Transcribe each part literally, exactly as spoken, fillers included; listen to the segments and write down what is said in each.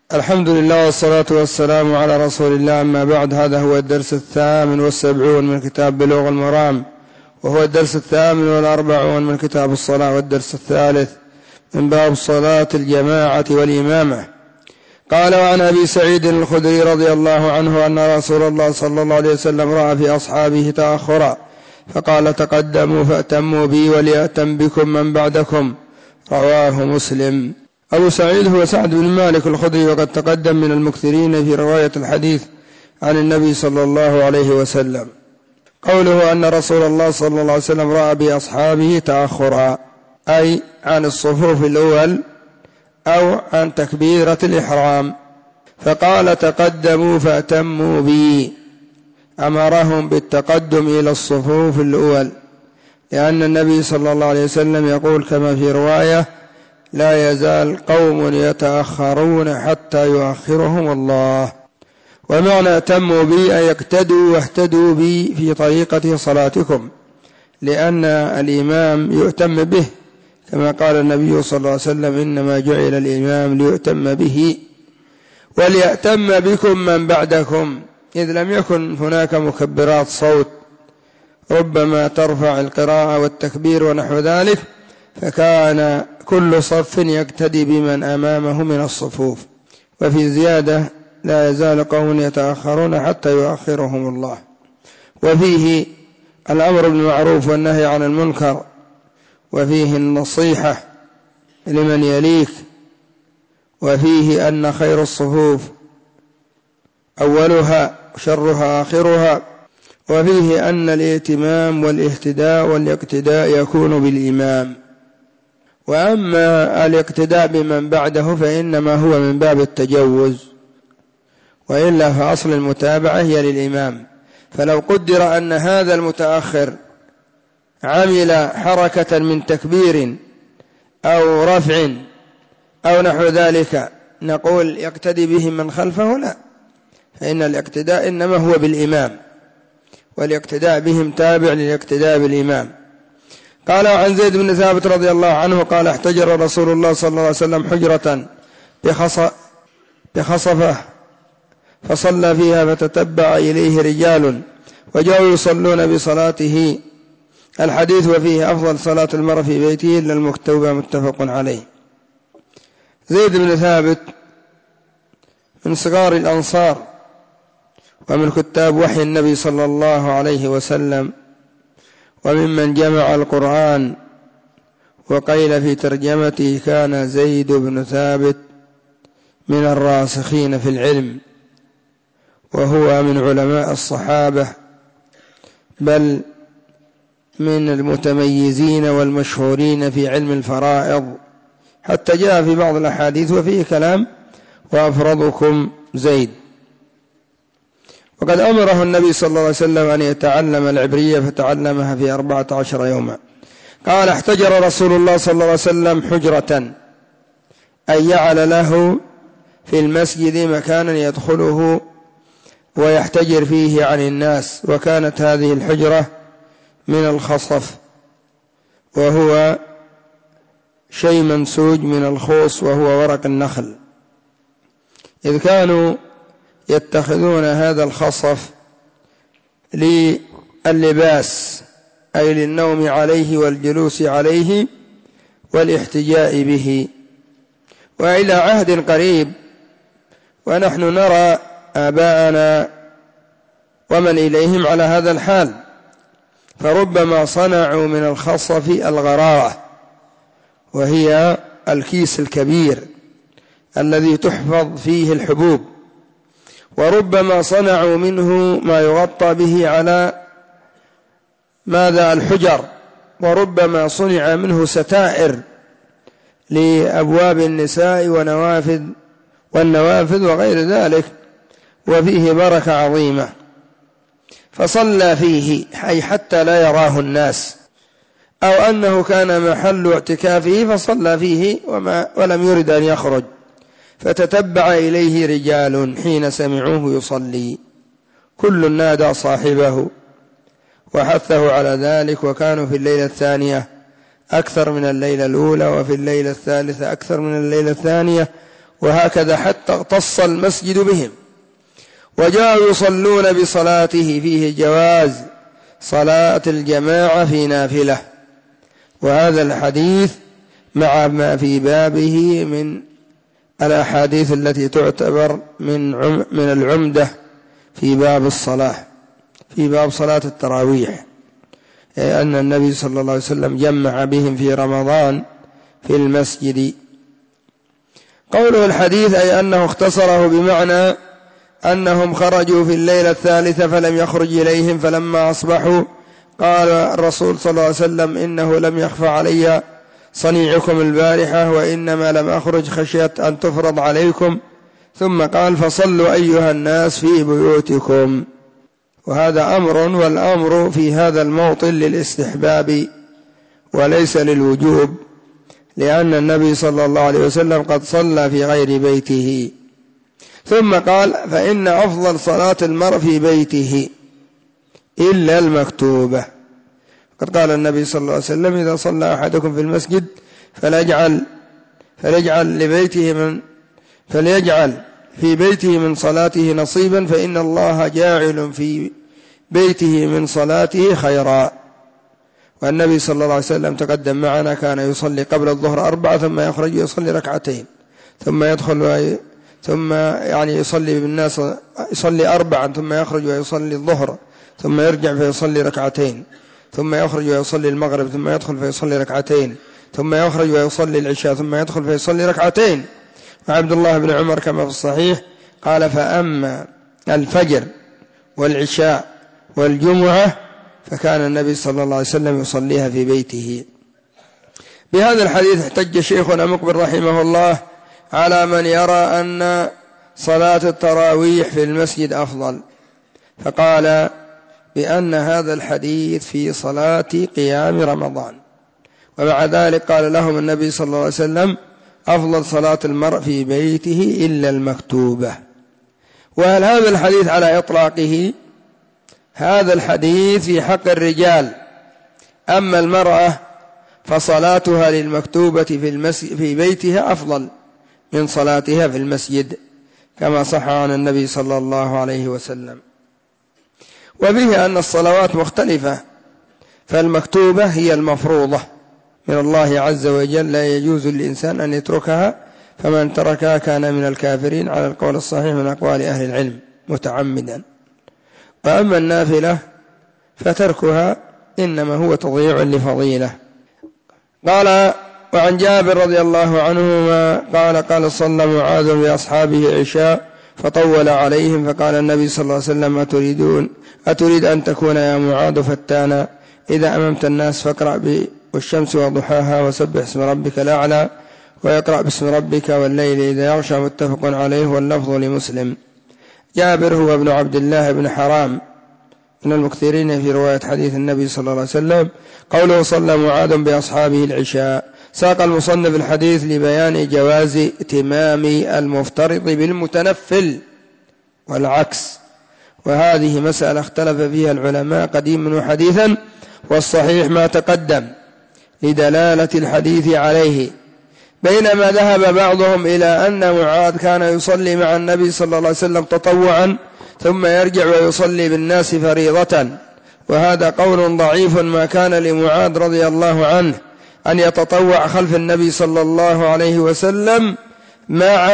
الحمد لله والصلاة والسلام على رسول الله، أما بعد. هذا هو الدرس الثامن والسبعون من كتاب بلوغ المرام، وهو الدرس الثامن والأربعون من كتاب الصلاة، والدرس الثالث من باب صلاة الجماعة والإمامة. قال: وعن أبي سعيد الخدري رضي الله عنه أن رسول الله صلى الله عليه وسلم رأى في أصحابه تأخرا فقال: تقدموا فأتموا بي وليأتم بكم من بعدكم. رواه مسلم. أبو سعيد هو سعد بن مالك الخدري، وقد تقدم من المكثرين في رواية الحديث عن النبي صلى الله عليه وسلم. قوله أن رسول الله صلى الله عليه وسلم رأى بأصحابه تأخرا، أي عن الصفوف الأول أو عن تكبيرة الإحرام، فقال: تقدموا فأتموا بي، أمرهم بالتقدم إلى الصفوف الأول، لأن النبي صلى الله عليه وسلم يقول كما في رواية: لا يزال قوم يتأخرون حتى يؤخرهم الله. ومعنى أتموا بي أن يقتدوا واهتدوا بي في طريقة صلاتكم، لأن الإمام يؤتم به، كما قال النبي صلى الله عليه وسلم: إنما جعل الإمام ليؤتم به وليأتم بكم من بعدكم، إذ لم يكن هناك مكبرات صوت ربما ترفع القراءة والتكبير ونحو ذلك، فكان كل صف يقتدي بمن أمامه من الصفوف. وفي زيادة: لا يزال قوم يتأخرون حتى يؤخرهم الله. وفيه الأمر بالمعروف والنهي عن المنكر، وفيه النصيحة لمن يليك، وفيه أن خير الصفوف أولها وشرها آخرها، وفيه أن الائتمام والاهتداء والاقتداء يكون بالإمام. وأما الاقتداء بمن بعده فإنما هو من باب التجوز، وإلا فأصل المتابعة هي للإمام. فلو قدر أن هذا المتأخر عمل حركة من تكبير أو رفع أو نحو ذلك، نقول يقتدي به من خلفه؟ لا، فإن الاقتداء إنما هو بالإمام، والاقتداء بهم تابع للاقتداء بالإمام. قال: عن زيد بن ثابت رضي الله عنه قال: احتجر رسول الله صلى الله عليه وسلم حجرة بخصفة فصلى فيها، فتتبع إليه رجال وجاءوا يصلون بصلاته. الحديث وفيه أفضل صلاة المرء في بيته إلا المكتوبة، متفق عليه. زيد بن ثابت من صغار الأنصار ومن كتاب وحي النبي صلى الله عليه وسلم، وممن جمع القرآن. وقيل في ترجمته: كان زيد بن ثابت من الراسخين في العلم، وهو من علماء الصحابة، بل من المتميزين والمشهورين في علم الفرائض، حتى جاء في بعض الأحاديث وفيه كلام: وأفرضكم زيد. وقد أمره النبي صلى الله عليه وسلم أن يتعلم العبرية، فتعلمها في أربعة عشر يوما. قال: احتجر رسول الله صلى الله عليه وسلم حجرة، أي جعل له في المسجد مكانا يدخله ويحتجر فيه عن الناس. وكانت هذه الحجرة من الخصف، وهو شيء منسوج من الخوص، وهو ورق النخل، إذ كانوا يتخذون هذا الخصف للباس، أي للنوم عليه والجلوس عليه والاحتجاء به. وإلى عهد قريب ونحن نرى آباءنا ومن إليهم على هذا الحال، فربما صنعوا من الخصف الغرارة، وهي الكيس الكبير الذي تحفظ فيه الحبوب، وربما صنعوا منه ما يغطى به على ماذا الحجر، وربما صنع منه ستائر لأبواب النساء ونوافذ والنوافذ وغير ذلك، وفيه بركة عظيمة. فصلى فيه، أي حتى لا يراه الناس، أو أنه كان محل اعتكافه فصلى فيه وما ولم يرد أن يخرج، فتتبع إليه رجال حين سمعوه يصلي، كل نادى صاحبه وحثه على ذلك. وكانوا في الليلة الثانية أكثر من الليلة الأولى، وفي الليلة الثالثة أكثر من الليلة الثانية، وهكذا حتى اغتص المسجد بهم، وجاءوا يصلون بصلاته، فيه جواز صلاة الجماعة في نافلة. وهذا الحديث مع ما في بابه من الأحاديث التي تعتبر من من العمدة في باب الصلاة، في باب صلاة التراويح، أي أن النبي صلى الله عليه وسلم جمع بهم في رمضان في المسجد. قوله الحديث أي أنه اختصره بمعنى أنهم خرجوا في الليلة الثالثة فلم يخرج إليهم، فلما أصبحوا قال الرسول صلى الله عليه وسلم إنه لم يخفى علي صنيعكم البارحة وإنما لم أخرج خشية أن تفرض عليكم، ثم قال فصلوا أيها الناس في بيوتكم. وهذا أمر، والأمر في هذا الموطن للاستحباب وليس للوجوب، لأن النبي صلى الله عليه وسلم قد صلى في غير بيته. ثم قال فإن أفضل صلاة المرء في بيته إلا المكتوبة. قد قال النبي صلى الله عليه وسلم إذا صلى أحدكم في المسجد فليجعل فليجعل لبيته من فليجعل في بيته من صلاته نصيبا فإن الله جاعل في بيته من صلاته خيرا. والنبي صلى الله عليه وسلم تقدم معنا كان يصلي قبل الظهر أربعة ثم يخرج يصلي ركعتين ثم يدخل ثم يعني يصلي بالناس يصلي أربعا ثم يخرج ويصلي الظهر ثم يرجع فيصلي ركعتين ثم يخرج ويصلي المغرب ثم يدخل فيصلي ركعتين ثم يخرج ويصلي العشاء ثم يدخل فيصلي ركعتين. وعبد الله بن عمر كما في الصحيح قال فأما الفجر والعشاء والجمعة فكان النبي صلى الله عليه وسلم يصليها في بيته. بهذا الحديث احتج شيخنا مقبل رحمه الله على من يرى أن صلاة التراويح في المسجد أفضل، فقال بأن هذا الحديث في صلاة قيام رمضان، ومع ذلك قال لهم النبي صلى الله عليه وسلم أفضل صلاة المرء في بيته إلا المكتوبة. وهل هذا الحديث على إطلاقه؟ هذا الحديث في حق الرجال، أما المرأة فصلاتها للمكتوبة في, المسجد في بيتها أفضل من صلاتها في المسجد كما صح عن النبي صلى الله عليه وسلم. وفيه أن الصلوات مختلفة، فالمكتوبة هي المفروضة من الله عز وجل لا يجوز للإنسان أن يتركها، فمن تركها كان من الكافرين على القول الصحيح من أقوال أهل العلم متعمدا. وأما النافلة فتركها إنما هو تضييع لفضيلة. قال وعن جابر رضي الله عنهما قال قال صلى معاذ بأصحابه عشاء فطول عليهم فقال النبي صلى الله عليه وسلم أتريدون أتريد أن تكون يا معاذ فتانا إذا أممت الناس فاقرأ والشمس وضحاها وسبح اسم ربك الأعلى ويقرأ باسم ربك والليل إذا يغشى متفق عليه واللفظ لمسلم. جابر هو ابن عبد الله بن حرام من المكثرين في رواية حديث النبي صلى الله عليه وسلم. قوله صلى معاذ بأصحابه العشاء، ساق المصنف الحديث لبيان جواز اتمام المفترض بالمتنفل والعكس، وهذه مسألة اختلف فيها العلماء قديما وحديثا، والصحيح ما تقدم لدلالة الحديث عليه، بينما ذهب بعضهم إلى أن معاذ كان يصلي مع النبي صلى الله عليه وسلم تطوعا ثم يرجع ويصلي بالناس فريضة، وهذا قول ضعيف، ما كان لمعاذ رضي الله عنه أن يتطوع خلف النبي صلى الله عليه وسلم مع,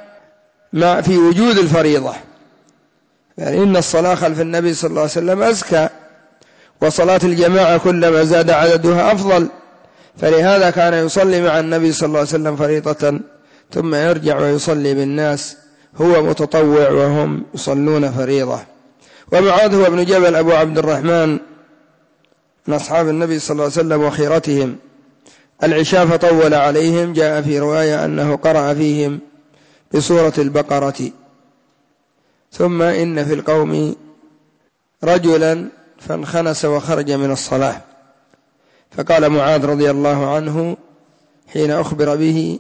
مع في وجود الفريضة، يعني إن الصلاة خلف النبي صلى الله عليه وسلم أزكى، وصلاة الجماعة كلما زاد عددها أفضل، فلهذا كان يصلي مع النبي صلى الله عليه وسلم فريضة ثم يرجع ويصلي بالناس هو متطوع وهم يصلون فريضة. ومعاذ هو ابن جبل أبو عبد الرحمن من أصحاب النبي صلى الله عليه وسلم وخيرتهم. العشاء فطول عليهم، جاء في رواية أنه قرأ فيهم بسورة البقرة. ثم إن في القوم رجلا فانخنس وخرج من الصلاة، فقال معاذ رضي الله عنه حين أخبر به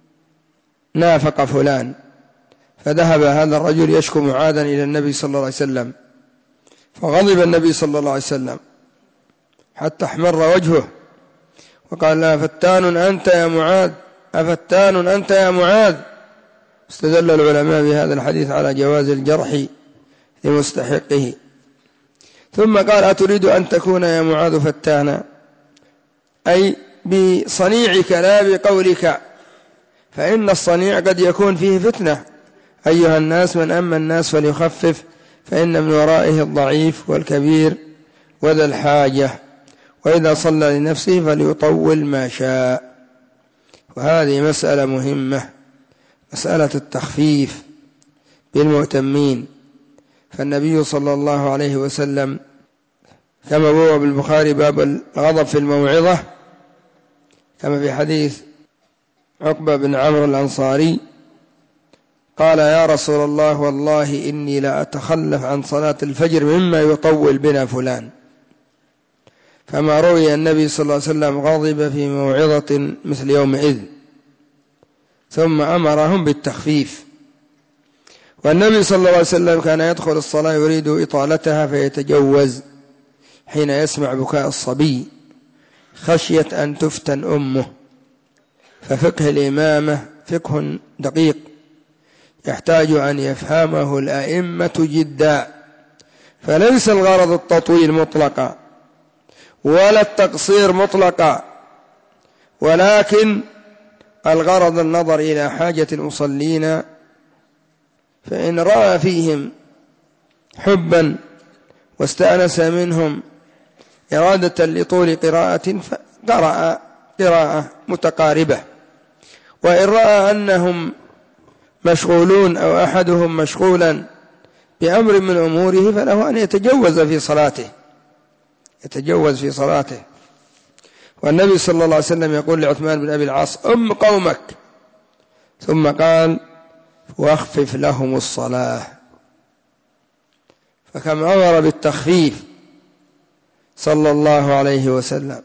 نافق فلان، فذهب هذا الرجل يشكو معاذا إلى النبي صلى الله عليه وسلم، فغضب النبي صلى الله عليه وسلم حتى احمر وجهه وقال لا فتان أنت يا معاذ، أفتان أنت يا معاذ، استدل العلماء بهذا الحديث على جواز الجرح لمستحقه. ثم قال: أتريد أن تكون يا معاذ فتانا، أي بصنيعك لا بقولك، فإن الصنيع قد يكون فيه فتنة. أيها الناس من أما الناس فليخفف، فإن من ورائه الضعيف والكبير وذا الحاجة، وإذا صلى لنفسه فليطول ما شاء. وهذه مسألة مهمة، مسألة التخفيف بالمؤتمين. فالنبي صلى الله عليه وسلم كما بوى بالبخاري باب الغضب في الموعظة، كما في حديث عقبة بن عمرو الأنصاري قال: يا رسول الله والله إني لا أتخلف عن صلاة الفجر مما يطول بنا فلان. فما روي النبي صلى الله عليه وسلم غضب في موعظة مثل يومئذ، ثم أمرهم بالتخفيف. والنبي صلى الله عليه وسلم كان يدخل الصلاة يريد إطالتها فيتجوز حين يسمع بكاء الصبي خشية أن تفتن أمه. ففقه الإمامة فقه دقيق يحتاج أن يفهمه الأئمة جدا، فليس الغرض التطويل مطلقا ولا التقصير مطلقا، ولكن الغرض النظر إلى حاجة المصلين، فإن رأى فيهم حبا واستأنس منهم إرادة لطول قراءة فقرأ قراءة متقاربة، وإن رأى أنهم مشغولون أو أحدهم مشغولا بأمر من أموره فله أن يتجوز في صلاته يتجوز في صلاته والنبي صلى الله عليه وسلم يقول لعثمان بن أبي العاص: أم قومك، ثم قال: واخفف لهم الصلاة. فكم أمر بالتخفيف صلى الله عليه وسلم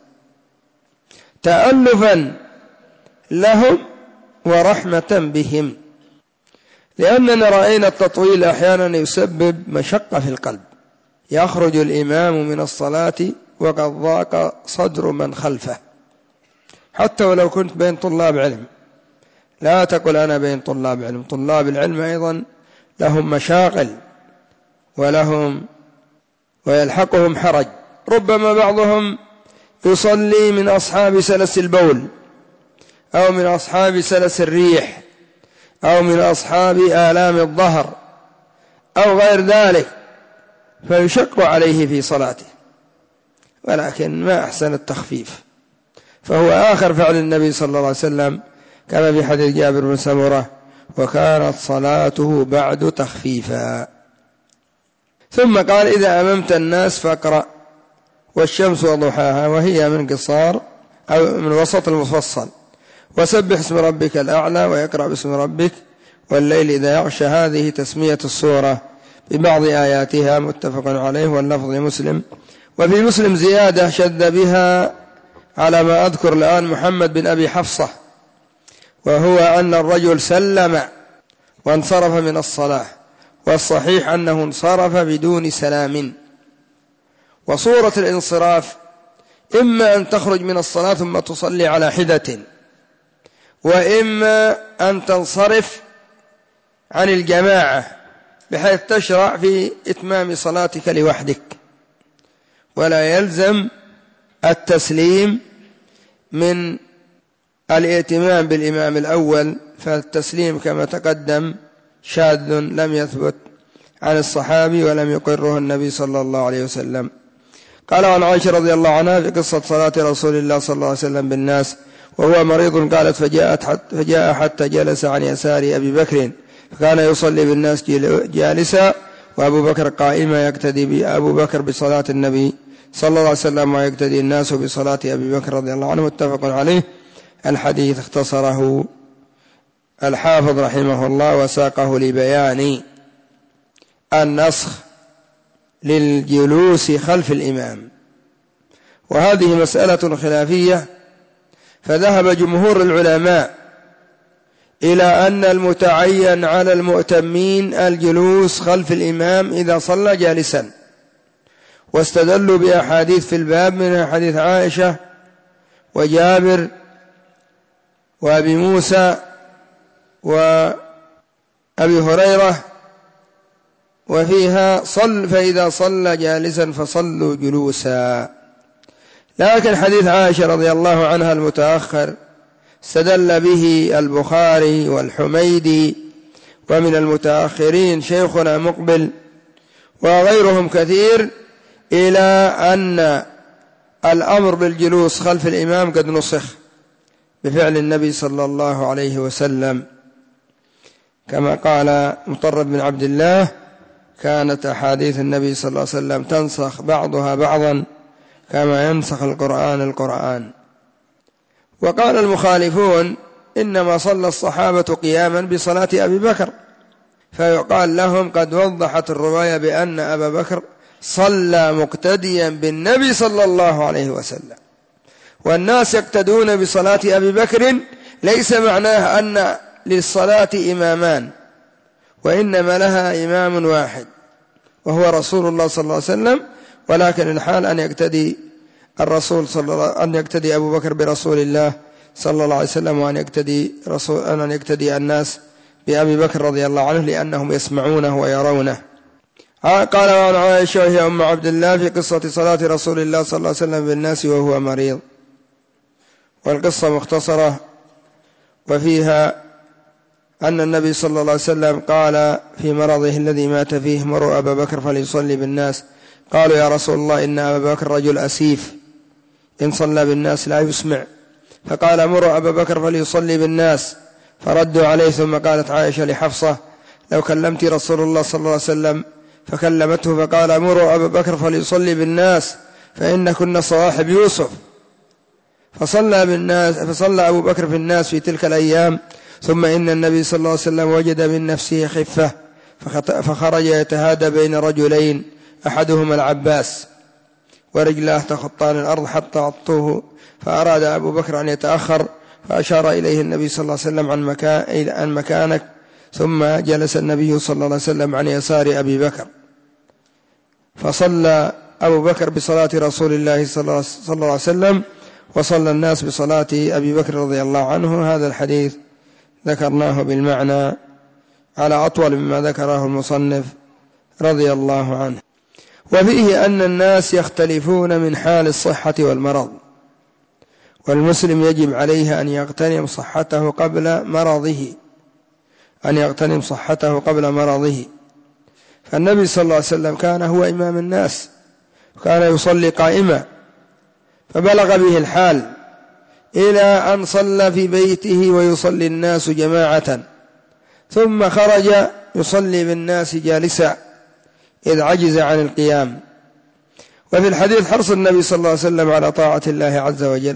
تألفا لهم ورحمة بهم، لأننا رأينا التطويل أحيانا يسبب مشقة في القلب. يخرج الإمام من الصلاة وقد ضاق صدر من خلفه، حتى ولو كنت بين طلاب علم. لا تقل أنا بين طلاب علم، طلاب العلم أيضا لهم مشاغل ولهم ويلحقهم حرج. ربما بعضهم يصلي من أصحاب سلس البول، أو من أصحاب سلس الريح، أو من أصحاب آلام الظهر أو غير ذلك، فيشق عليه في صلاته، ولكن ما أحسن التخفيف. فهو آخر فعل النبي صلى الله عليه وسلم كما في حديث جابر بن سمرة: وكانت صلاته بعد تخفيفا. ثم قال: إذا أممت الناس فاقرأ والشمس وضحاها، وهي من قصار أو من وسط المفصل، وسبح اسم ربك الأعلى، ويقرأ باسم ربك، والليل إذا يغشى. هذه تسمية السورة ببعض آياتها، متفق عليه، واللفظ مسلم. وفي مسلم زيادة شذ بها على ما أذكر الآن محمد بن أبي حفصة، وهو أن الرجل سلم وانصرف من الصلاة، والصحيح أنه انصرف بدون سلام. وصورة الانصراف إما أن تخرج من الصلاة ثم تصلي على حدة، وإما أن تنصرف عن الجماعة بحيث تشرع في إتمام صلاتك لوحدك، ولا يلزم التسليم من الائتمام بالإمام الأول، فالتسليم كما تقدم شاذ لم يثبت عن الصحابي ولم يقره النبي صلى الله عليه وسلم. قال عن عائشة رضي الله عنها في قصة صلاة رسول الله صلى الله عليه وسلم بالناس وهو مريض، قالت: فجاءت حتى فجاء حتى جلس عن يسار أبي بكر، فكان يصلي بالناس جالسا وأبو بكر قائما، يقتدي بأبو بكر بصلاة النبي صلى الله عليه وسلم ويقتدي الناس بصلاة أبي بكر رضي الله عنه، متفق عليه. الحديث اختصره الحافظ رحمه الله وساقه لبيان النسخ للجلوس خلف الإمام، وهذه مسألة خلافية، فذهب جمهور العلماء إلى أن المتعين على المؤتمين الجلوس خلف الإمام إذا صلى جالسا، واستدلوا بأحاديث في الباب منها حديث عائشة وجابر وأبي موسى أبي هريرة وفيها صل فإذا صلى جالسا فصلوا جلوسا. لكن حديث عائشة رضي الله عنها المتأخر استدل به البخاري والحميدي، ومن المتأخرين شيخنا مقبل وغيرهم كثير، إلى أن الأمر بالجلوس خلف الإمام قد نسخ بفعل النبي صلى الله عليه وسلم، كما قال مطرب بن عبد الله: كانت أحاديث النبي صلى الله عليه وسلم تنسخ بعضها بعضا كما ينسخ القرآن القرآن. وقال المخالفون: إنما صلى الصحابة قياما بصلاة أبي بكر، فيقال لهم: قد وضحت الرواية بأن أبا بكر صلى مقتديا بالنبي صلى الله عليه وسلم، والناس يقتدون بصلاة أبي بكر، ليس معناه أن للصلاة إمامان، وإنما لها إمام واحد وهو رسول الله صلى الله عليه وسلم، ولكن الحال أن يقتدي الرسول صلى الله أن يقتدي أبو بكر برسول الله صلى الله عليه وسلم، وأن يقتدي رسول أن يقتدي الناس بأبي بكر رضي الله عنه لأنهم يسمعونه ويرونه. قال عن عائشة وهي أم عبد الله في قصة صلاة رسول الله صلى الله عليه وسلم بالناس وهو مريض، والقصة مختصرة، وفيها أن النبي صلى الله عليه وسلم قال في مرضه الذي مات فيه: مروا أبا بكر فليصلي بالناس. قالوا: يا رسول الله، إن أبا بكر رجل أسيف، إن صلى بالناس لا يسمع. فقال: مروا أبا بكر فليصلي بالناس. فردوا عليه. ثم قالت عائشة لحفصة: لو كلمت رسول الله صلى الله عليه وسلم، فكلمته فقال: مروا أبا بكر فليصلي بالناس فإن كنا صواحب يوسف. فصلى بالناس فصلى أبو بكر في الناس في تلك الأيام. ثم إن النبي صلى الله عليه وسلم وجد من نفسه خفة، فخرج يتهادى بين رجلين، أحدهما العباس ورجلاه تخطان الأرض حتى عطوه، فأراد أبو بكر أن يتأخر، فأشار إليه النبي صلى الله عليه وسلم عن, مكان عن مكانك. ثم جلس النبي صلى الله عليه وسلم عن يسار أبي بكر، فصلى أبو بكر بصلاة رسول الله صلى الله عليه وسلم، وصلى الناس بصلاة أبي بكر رضي الله عنه. هذا الحديث ذكرناه بالمعنى على أطول مما ذكره المصنف رضي الله عنه. وفيه أن الناس يختلفون من حال الصحة والمرض، والمسلم يجب عليه أن يغتنم صحته قبل مرضه أن يغتنم صحته قبل مرضه. فالنبي صلى الله عليه وسلم كان هو إمام الناس، وكان يصلي قائما، فبلغ به الحال إلى أن صلى في بيته ويصلي الناس جماعة، ثم خرج يصلي بالناس جالسا إذ عجز عن القيام. وفي الحديث حرص النبي صلى الله عليه وسلم على طاعة الله عز وجل،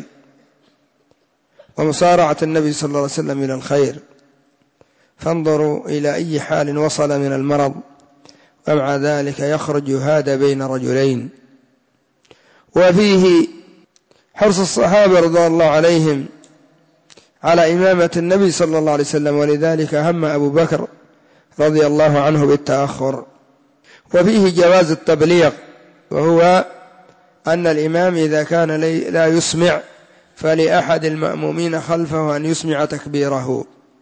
ومسارعة النبي صلى الله عليه وسلم إلى الخير. فانظروا إلى أي حال وصل من المرض، ومع ذلك يخرج يهادى بين رجلين. وفيه حرص الصحابة رضي الله عليهم على إمامة النبي صلى الله عليه وسلم، ولذلك هم أبو بكر رضي الله عنه بالتأخر. وفيه جواز التبليغ، وهو أن الإمام إذا كان لا يسمع فلأحد المأمومين خلفه أن يسمع تكبيره.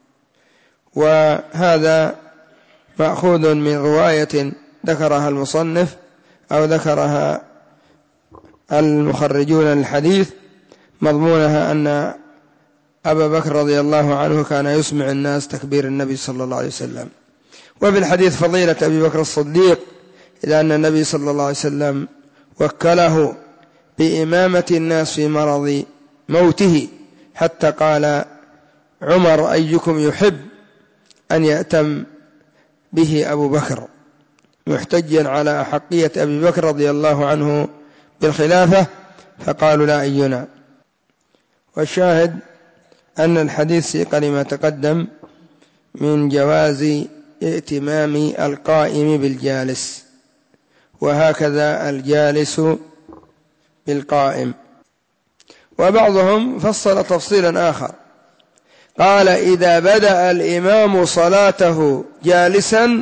وهذا مأخوذ من رواية ذكرها المصنف أو ذكرها المخرجون للحديث، مضمونها أن أبا بكر رضي الله عنه كان يسمع الناس تكبير النبي صلى الله عليه وسلم. وفي الحديث فضيلة أبي بكر الصديق، إذا أن النبي صلى الله عليه وسلم وكله بإمامة الناس في مرض موته، حتى قال عمر: أيكم يحب أن يأتم به أبو بكر، محتجا على أحقية أبي بكر رضي الله عنه بالخلافة، فقالوا: لا أينا. والشاهد أن الحديث سيق لما تقدم من جواز ائتمام القائم بالجالس، وهكذا الجالس بالقائم. وبعضهم فصل تفصيلا آخر، قال: إذا بدأ الإمام صلاته جالسا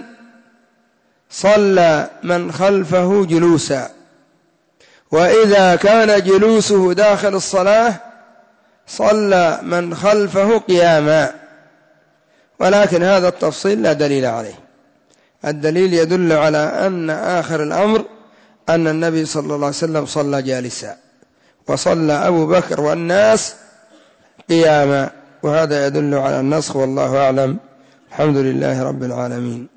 صلى من خلفه جلوسا، وإذا كان جلوسه داخل الصلاة صلى من خلفه قياما. ولكن هذا التفصيل لا دليل عليه. الدليل يدل على أن آخر الأمر أن النبي صلى الله عليه وسلم صلى جالسا، وصلى أبو بكر والناس قياما، وهذا يدل على النسخ، والله أعلم. الحمد لله رب العالمين.